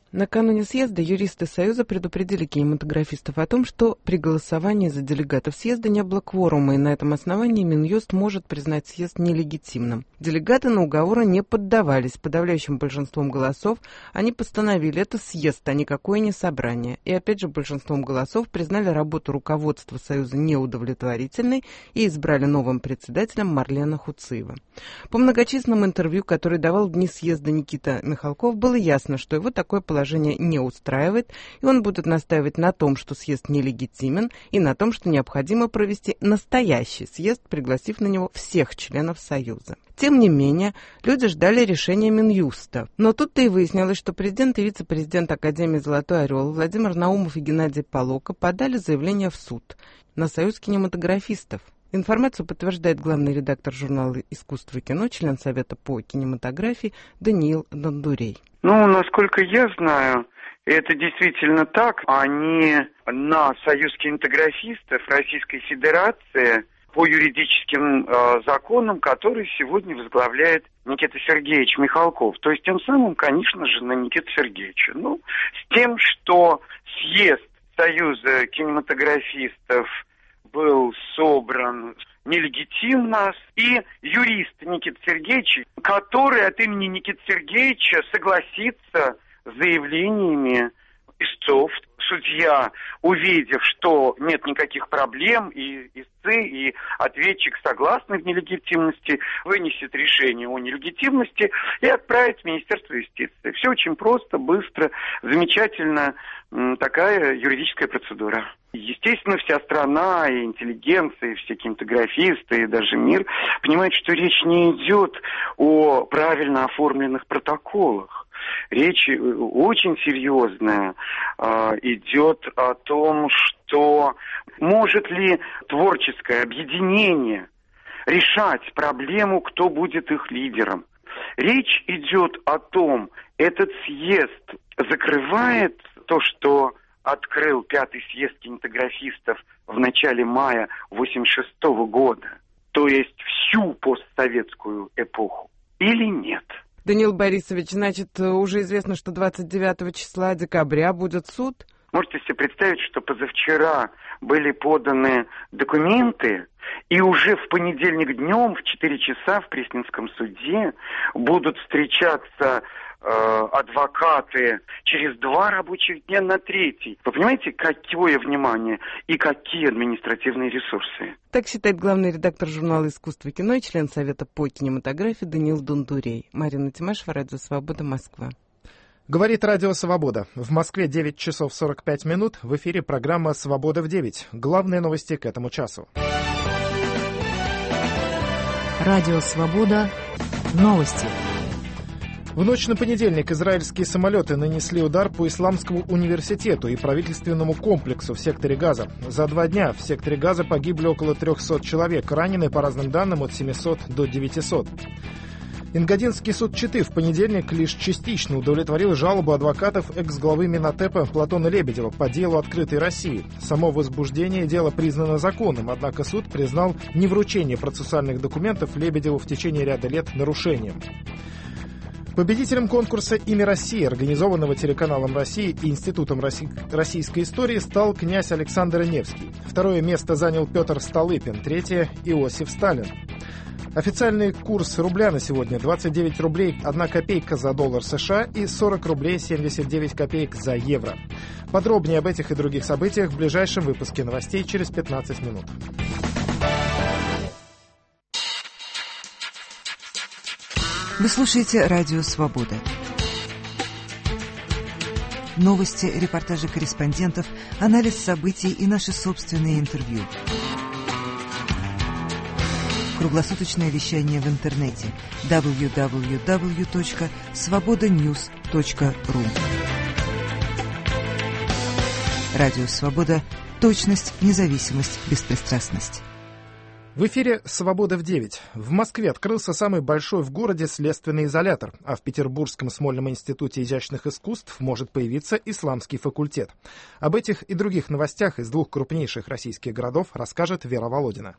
Накануне съезда юристы Союза предупредили кинематографистов о том, что при голосовании за делегатов съезда не было кворума, и на этом основании Минюст может признать съезд нелегитимным. Делегаты на уговоры не поддавались. Подавляющим большинством голосов они постановили, это съезд, а никакое не собрание. И опять же большинством голосов признали работу руководства Союза неудовлетворительной и избрали новым председателем Марлена Хуциева. По многочисленным интервью, которые давал в дни съезда Никита Михалков, было ясно, что его такое положение не устраивает, и он будет настаивать на том, что съезд нелегитимен, и на том, что необходимо провести настоящий съезд, пригласив на него всех членов Союза. Тем не менее, люди ждали решения Минюста. Но тут-то и выяснилось, что президент и вице-президент Академии «Золотой орел» Владимир Наумов и Геннадий Полока подали заявление в суд на Союз кинематографистов. Информацию подтверждает главный редактор журнала «Искусство и кино», член Совета по кинематографии Даниил Дондурей. Насколько я знаю, это действительно так. Они на Союз кинематографистов Российской Федерации по юридическим законам, который сегодня возглавляет Никита Сергеевич Михалков. То есть тем самым, конечно же, на Никиту Сергеевича. С тем, что съезд Союза кинематографистов был собран нелегитимно, и юрист Никита Сергеевич, который от имени Никиты Сергеевича согласится с заявлениями истцов. Судья, увидев, что нет никаких проблем, и истцы, и ответчик согласны в нелегитимности, вынесет решение о нелегитимности и отправит в Министерство юстиции. Все очень просто, быстро, замечательно, такая юридическая процедура. Естественно, вся страна, и интеллигенция, и все кинематографисты, и даже мир понимают, что речь не идет о правильно оформленных протоколах. Речь очень серьезная идет о том, что может ли творческое объединение решать проблему, кто будет их лидером. Речь идет о том, этот съезд закрывает то, что открыл Пятый съезд кинематографистов в начале мая 1986 года, то есть всю постсоветскую эпоху, или нет? Даниил Борисович, значит, уже известно, что 29 числа декабря будет суд? Можете себе представить, что позавчера были поданы документы, и уже в понедельник днем в 4 часа в Пресненском суде будут встречаться адвокаты через 2 рабочих дня на 3. Вы понимаете, какое внимание и какие административные ресурсы? Так считает главный редактор журнала «Искусство и кино» и член Совета по кинематографии Даниил Дондурей. Марина Тимашева, Радио Свобода, Москва. Говорит Радио Свобода. В Москве 9 часов 45 минут. В эфире программа «Свобода в 9». Главные новости к этому часу. Радио Свобода. Новости. В ночь на понедельник израильские самолеты нанесли удар по Исламскому университету и правительственному комплексу в секторе Газа. За 2 дня в секторе Газа погибли около 300 человек, ранены, по разным данным, от 700 до 900. Ингодинский суд Читы в понедельник лишь частично удовлетворил жалобу адвокатов экс-главы Минотепа Платона Лебедева по делу «Открытой России». Само возбуждение дела признано законным, однако суд признал невручение процессуальных документов Лебедеву в течение ряда лет нарушением. Победителем конкурса «Имя России», организованного телеканалом «Россия» и Институтом российской истории, стал князь Александр Невский. 2 место занял Петр Столыпин, 3 – Иосиф Сталин. Официальный курс рубля на сегодня 29 рублей 1 копейка за доллар США и 40 рублей 79 копеек за евро. Подробнее об этих и других событиях в ближайшем выпуске новостей через 15 минут. Вы слушаете Радио Свобода. Новости, репортажи корреспондентов, анализ событий и наши собственные интервью. Круглосуточное вещание в интернете www.svobodanews.ru. Радио Свобода. Точность, независимость, беспристрастность. В эфире «Свобода в 9». В Москве открылся самый большой в городе следственный изолятор, а в Петербургском Смольном институте изящных искусств может появиться исламский факультет. Об этих и других новостях из 2 крупнейших российских городов расскажет Вера Володина.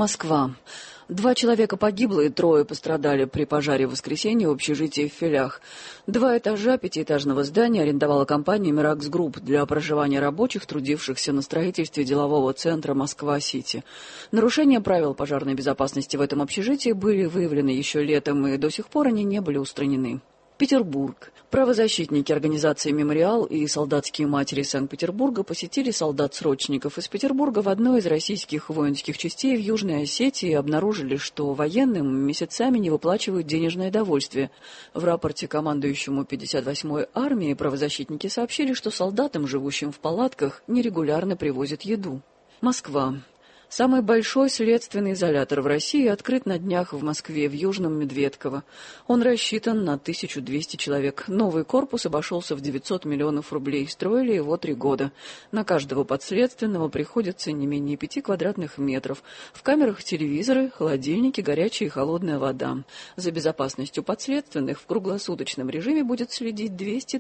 Москва. 2 человека погибло и 3 пострадали при пожаре в воскресенье в общежитии в Филях. 2 этажа 5-этажного здания арендовала компания «Миракс Групп» для проживания рабочих, трудившихся на строительстве делового центра «Москва-Сити». Нарушения правил пожарной безопасности в этом общежитии были выявлены еще летом, и до сих пор они не были устранены. Петербург. Правозащитники организации «Мемориал» и солдатские матери Санкт-Петербурга посетили солдат-срочников из Петербурга в одной из российских воинских частей в Южной Осетии и обнаружили, что военным месяцами не выплачивают денежное довольствие. В рапорте командующему 58-й армии правозащитники сообщили, что солдатам, живущим в палатках, нерегулярно привозят еду. Москва. Самый большой следственный изолятор в России открыт на днях в Москве, в Южном Медведково. Он рассчитан на 1200 человек. Новый корпус обошелся в 900 миллионов рублей. Строили его 3 года. На каждого подследственного приходится не менее 5 квадратных метров. В камерах телевизоры, холодильники, горячая и холодная вода. За безопасностью подследственных в круглосуточном режиме будет следить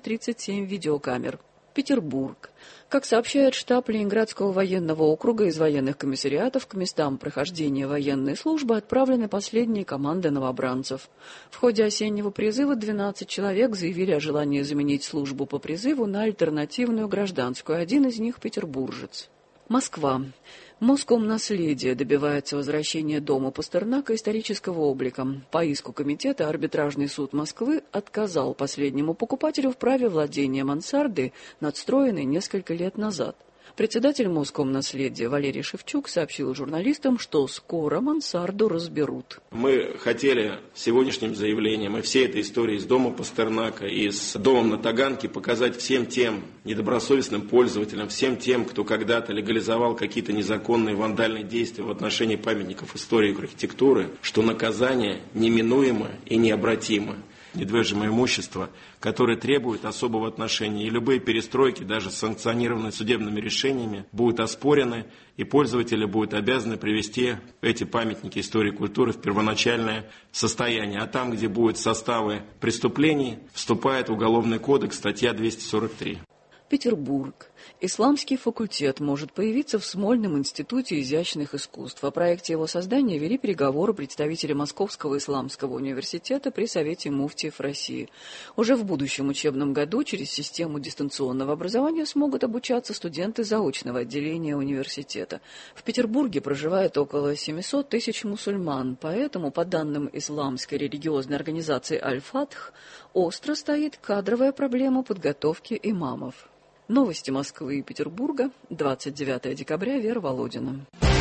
237 видеокамер. Петербург. Как сообщает штаб Ленинградского военного округа, из военных комиссариатов к местам прохождения военной службы отправлены последние команды новобранцев. В ходе осеннего призыва 12 человек заявили о желании заменить службу по призыву на альтернативную гражданскую. Один из них – петербуржец. Москва. Москомнаследие добивается возвращения дома Пастернака исторического облика. По иску комитета арбитражный суд Москвы отказал последнему покупателю в праве владения мансарды, надстроенной несколько лет назад. Председатель Москомнаследия Валерий Шевчук сообщил журналистам, что скоро мансарду разберут. Мы хотели сегодняшним заявлением и всей этой историей с дома Пастернака и с домом на Таганке показать всем тем недобросовестным пользователям, всем тем, кто когда-то легализовал какие-то незаконные вандальные действия в отношении памятников истории и архитектуры, что наказание неминуемо и необратимо. Недвижимое имущество, которое требует особого отношения, и любые перестройки, даже санкционированные судебными решениями, будут оспорены, и пользователи будут обязаны привести эти памятники истории и культуры в первоначальное состояние. А там, где будут составы преступлений, вступает в Уголовный кодекс статья 243. Петербург. Исламский факультет может появиться в Смольном институте изящных искусств. О проекте его создания вели переговоры представители Московского исламского университета при Совете муфтиев России. Уже в будущем учебном году через систему дистанционного образования смогут обучаться студенты заочного отделения университета. В Петербурге проживает около 700 тысяч мусульман, поэтому, по данным исламской религиозной организации «Аль-Фатх», остро стоит кадровая проблема подготовки имамов. Новости Москвы и Петербурга, 29 декабря, Вера Володина.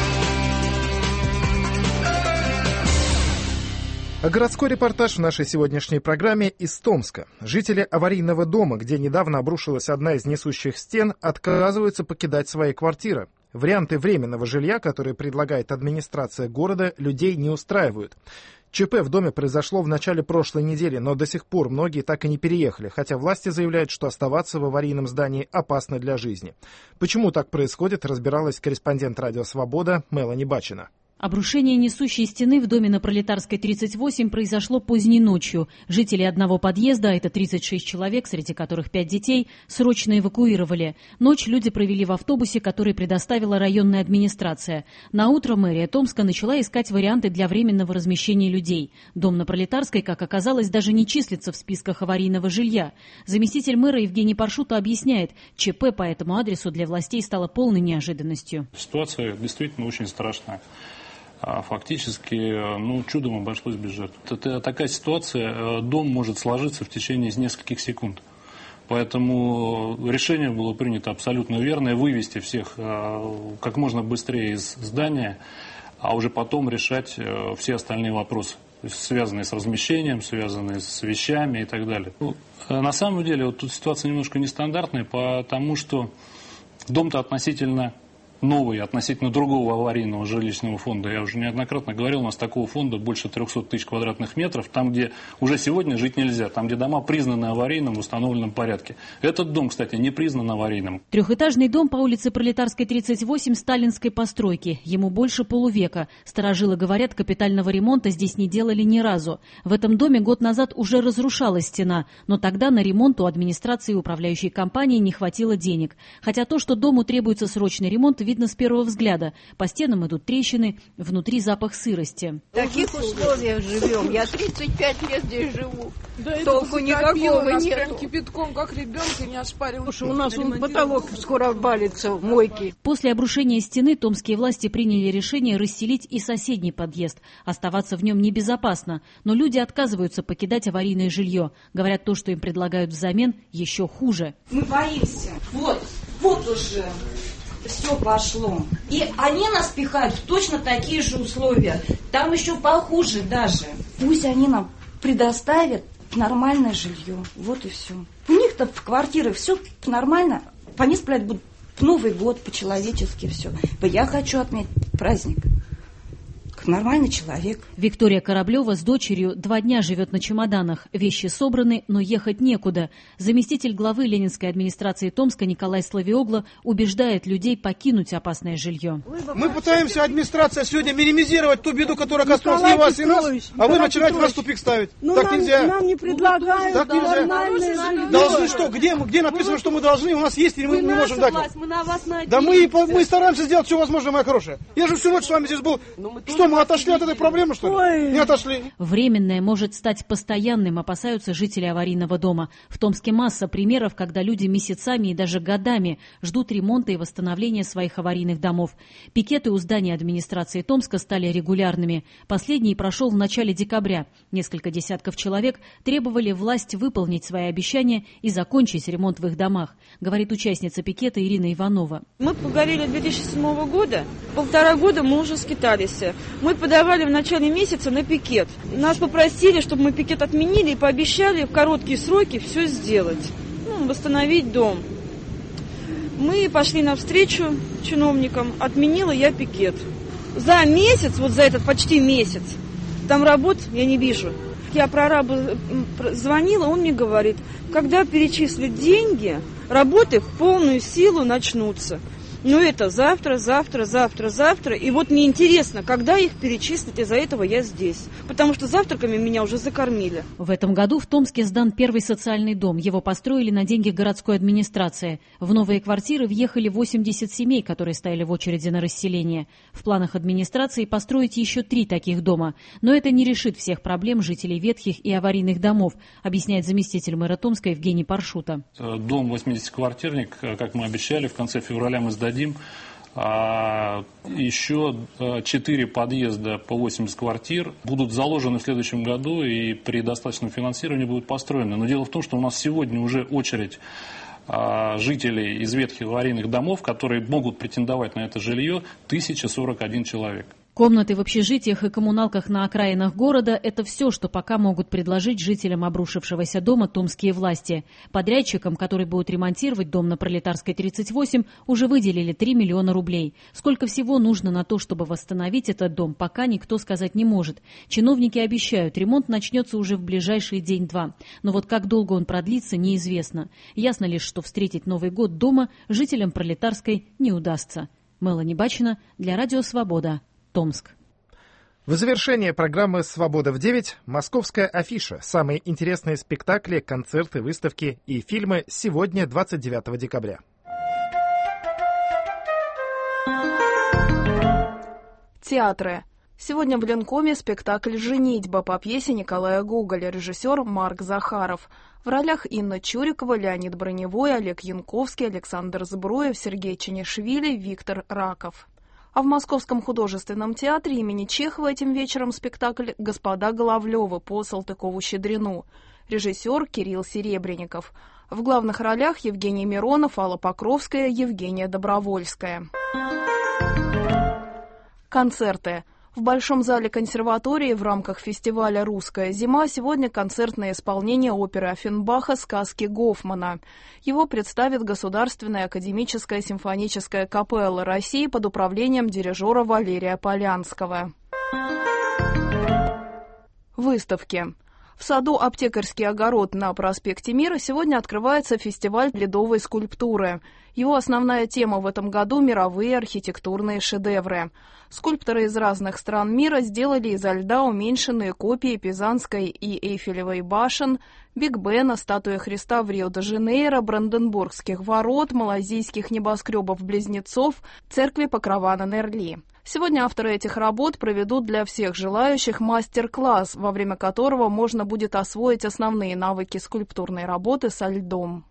Городской репортаж в нашей сегодняшней программе из Томска. Жители аварийного дома, где недавно обрушилась одна из несущих стен, отказываются покидать свои квартиры. Варианты временного жилья, которые предлагает администрация города, людей не устраивают. ЧП в доме произошло в начале прошлой недели, но до сих пор многие так и не переехали, хотя власти заявляют, что оставаться в аварийном здании опасно для жизни. Почему так происходит, разбиралась корреспондент «Радио Свобода» Мелани Бачина. Обрушение несущей стены в доме на Пролетарской, 38 произошло поздней ночью. Жители одного подъезда, это 36 человек, среди которых 5 детей, срочно эвакуировали. Ночь люди провели в автобусе, который предоставила районная администрация. Наутро мэрия Томска начала искать варианты для временного размещения людей. Дом на Пролетарской, как оказалось, даже не числится в списках аварийного жилья. Заместитель мэра Евгений Паршута объясняет, ЧП по этому адресу для властей стало полной неожиданностью. Ситуация действительно очень страшная. Фактически, чудом обошлось без жертв. Это такая ситуация, дом может сложиться в течение нескольких секунд. Поэтому решение было принято абсолютно верное, вывести всех как можно быстрее из здания, а уже потом решать все остальные вопросы, связанные с размещением, связанные с вещами и так далее. На самом деле, тут ситуация немножко нестандартная, потому что дом-то относительно новый, относительно другого аварийного жилищного фонда. Я уже неоднократно говорил, у нас такого фонда больше 300 тысяч квадратных метров, там, где уже сегодня жить нельзя, там, где дома признаны аварийным в установленном порядке. Этот дом, кстати, не признан аварийным. Трехэтажный дом по улице Пролетарской, 38, сталинской постройки. Ему больше полувека. Старожилы говорят, капитального ремонта здесь не делали ни разу. В этом доме год назад уже разрушалась стена, но тогда на ремонт у администрации и управляющей компании не хватило денег. Хотя то, что дому требуется срочный ремонт, видно с первого взгляда. По стенам идут трещины, внутри запах сырости. В таких условиях живем. Я 35 лет здесь живу. Да, толку никакого нас нету. Прям кипятком, как ребенка, не ошпаривал. У нас потолок скоро обвалится в мойке. После обрушения стены томские власти приняли решение расселить и соседний подъезд. Оставаться в нем небезопасно, но люди отказываются покидать аварийное жилье. Говорят, то, что им предлагают взамен, еще хуже. Мы боимся. Вот уже все пошло. И они нас пихают в точно такие же условия. Там еще похуже даже. Пусть они нам предоставят нормальное жилье. Вот и все. У них-то в квартирах все нормально. Они сплять будут в Новый год по-человечески все. Я хочу отметить праздник. Как нормальный человек. Виктория Кораблева с дочерью 2 дня живет на чемоданах. Вещи собраны, но ехать некуда. Заместитель главы Ленинской администрации Томска Николай Славиогло убеждает людей покинуть опасное жилье. Мы пытаемся, администрация, сегодня минимизировать ту беду, которая коснулась и вас, и нас, а вы начинаете нас в тупик ставить. Так нельзя. Нам не предлагают нормальное жилье. Должны что? Где написано, что мы должны? У нас есть или мы не можем дать? Мы на вас надеемся. Да мы стараемся сделать все возможное, моя хорошая. Я же всю ночь с вами здесь был. Что, мы отошли от этой проблемы, что ли? Ой. Не отошли. Временное может стать постоянным, опасаются жители аварийного дома. В Томске масса примеров, когда люди месяцами и даже годами ждут ремонта и восстановления своих аварийных домов. Пикеты у здания администрации Томска стали регулярными. Последний прошел в начале декабря. Несколько десятков человек требовали власть выполнить свои обещания и закончить ремонт в их домах, говорит участница пикета Ирина Иванова. Мы поговорили 2007 года, 1,5 года мы уже скитались. Мы подавали в начале месяца на пикет. Нас попросили, чтобы мы пикет отменили и пообещали в короткие сроки все сделать. Восстановить дом. Мы пошли навстречу чиновникам, отменила я пикет. За месяц, за этот почти месяц, там работ я не вижу. Я прорабу звонила, он мне говорит, когда перечислят деньги, работы в полную силу начнутся. Но это завтра. И мне интересно, когда их перечислят, из-за этого я здесь. Потому что завтраками меня уже закормили. В этом году в Томске сдан первый социальный дом. Его построили на деньги городской администрации. В новые квартиры въехали 80 семей, которые стояли в очереди на расселение. В планах администрации построить еще 3 таких дома. Но это не решит всех проблем жителей ветхих и аварийных домов, объясняет заместитель мэра Томска Евгений Паршута. Дом 80-квартирник, как мы обещали, в конце февраля мы сдадим. Еще 4 подъезда по 80 квартир будут заложены в следующем году и при достаточном финансировании будут построены. Но дело в том, что у нас сегодня уже очередь жителей из ветхих аварийных домов, которые могут претендовать на это жилье, 1041 человек. Комнаты в общежитиях и коммуналках на окраинах города – это все, что пока могут предложить жителям обрушившегося дома томские власти. Подрядчикам, которые будут ремонтировать дом на Пролетарской 38, уже выделили 3 миллиона рублей. Сколько всего нужно на то, чтобы восстановить этот дом, пока никто сказать не может. Чиновники обещают, ремонт начнется уже в ближайший день-два. Но вот как долго он продлится, неизвестно. Ясно лишь, что встретить Новый год дома жителям Пролетарской не удастся. Мелани Бачина для Радио Свобода. Томск. В завершение программы «Свобода в 9» московская афиша. Самые интересные спектакли, концерты, выставки и фильмы сегодня, 29 декабря. Театры. Сегодня в Ленкоме спектакль «Женитьба» по пьесе Николая Гоголя, режиссер Марк Захаров. В ролях Инна Чурикова, Леонид Броневой, Олег Янковский, Александр Збруев, Сергей Ченишвили, Виктор Раков. А в Московском художественном театре имени Чехова этим вечером спектакль «Господа Головлёвы» по Салтыкову-Щедрину. Режиссер Кирилл Серебренников. В главных ролях Евгений Миронов, Алла Покровская, Евгения Добровольская. Концерты. В Большом зале консерватории в рамках фестиваля «Русская зима» сегодня концертное исполнение оперы Оффенбаха «Сказки Гофмана». Его представит Государственная академическая симфоническая капелла России под управлением дирижера Валерия Полянского. Выставки. В саду «Аптекарский огород» на проспекте Мира сегодня открывается фестиваль ледовой скульптуры. Его основная тема в этом году – мировые архитектурные шедевры. Скульпторы из разных стран мира сделали изо льда уменьшенные копии Пизанской и Эйфелевой башен, Биг Бена, статуи Христа в Рио-де-Жанейро, Бранденбургских ворот, малайзийских небоскребов-близнецов, церкви Покрова на Нерли. Сегодня авторы этих работ проведут для всех желающих мастер-класс, во время которого можно будет освоить основные навыки скульптурной работы со льдом.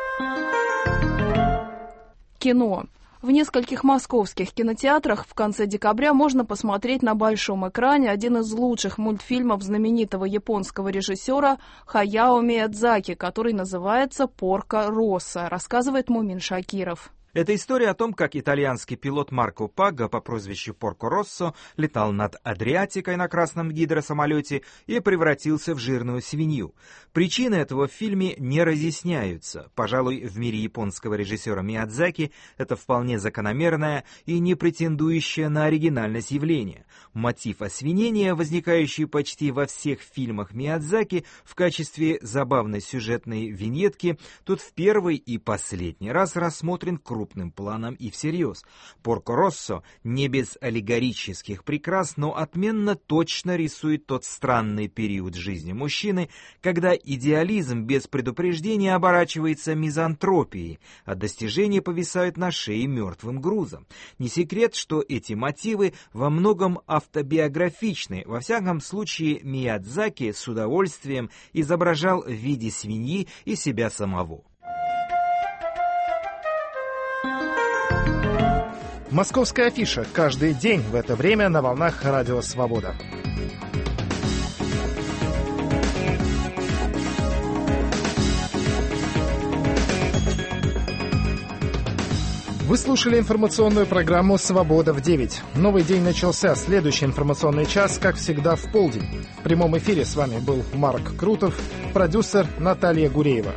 Кино. В нескольких московских кинотеатрах в конце декабря можно посмотреть на большом экране один из лучших мультфильмов знаменитого японского режиссера Хаяо Миядзаки, который называется «Порко Россо», рассказывает Мумин Шакиров. Это история о том, как итальянский пилот Марко Паго по прозвищу Порко Россо летал над Адриатикой на красном гидросамолете и превратился в жирную свинью. Причины этого в фильме не разъясняются. Пожалуй, в мире японского режиссера Миядзаки это вполне закономерное и не претендующее на оригинальность явление. Мотив освинения, возникающий почти во всех фильмах Миядзаки в качестве забавной сюжетной виньетки, тут в первый и последний раз рассмотрен крупным планом и всерьез. Порко Россо не без аллегорических прикрас, но отменно точно рисует тот странный период жизни мужчины, когда идеализм без предупреждения оборачивается мизантропией, а достижения повисают на шее мертвым грузом. Не секрет, что эти мотивы во многом автобиографичны. Во всяком случае, Миядзаки с удовольствием изображал в виде свиньи и себя самого. Московская афиша. Каждый день в это время на волнах Радио Свобода. Вы слушали информационную программу «Свобода в 9». Новый день начался. Следующий информационный час, как всегда, в полдень. В прямом эфире с вами был Марк Крутов, продюсер Наталья Гуреева.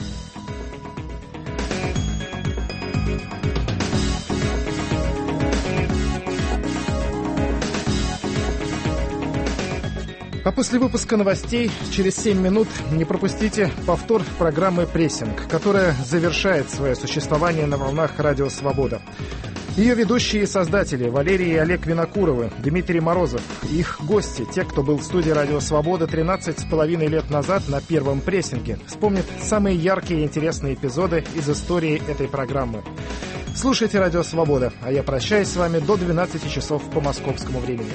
А после выпуска новостей через 7 минут не пропустите повтор программы «Прессинг», которая завершает свое существование на волнах Радио Свобода. Ее ведущие и создатели Валерий и Олег Винокуровы, Дмитрий Морозов, их гости, те, кто был в студии Радио Свобода 13,5 лет назад на первом прессинге, вспомнят самые яркие и интересные эпизоды из истории этой программы. Слушайте Радио Свобода, а я прощаюсь с вами до 12 часов по московскому времени.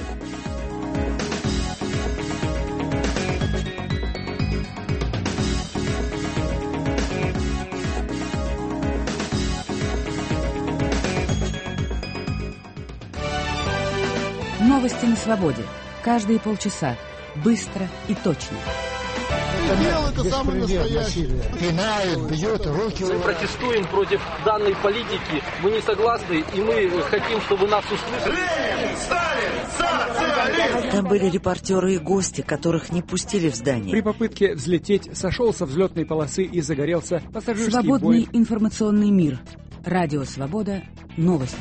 Новости на свободе. Каждые полчаса. Быстро и точно. Это самое настоящее. Пинает, бьет, руки. Мы протестуем против данной политики. Мы не согласны, и мы хотим, чтобы нас услышали. Ленин, Сталин, социализм! Там были репортеры и гости, которых не пустили в здание. При попытке взлететь сошел со взлетной полосы и загорелся пассажирский Свободный Боинг. информационный мир. Радио Свобода. Новости.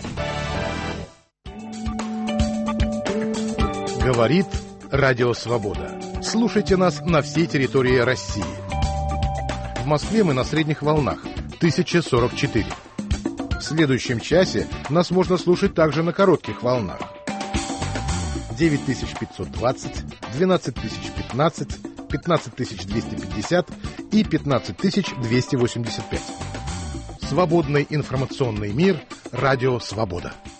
Говорит Радио Свобода. Слушайте нас на всей территории России. В Москве мы на средних волнах 1044. В следующем часе нас можно слушать также на коротких волнах 9520, 12015, 15250 и 15285. Свободный информационный мир. Радио Свобода.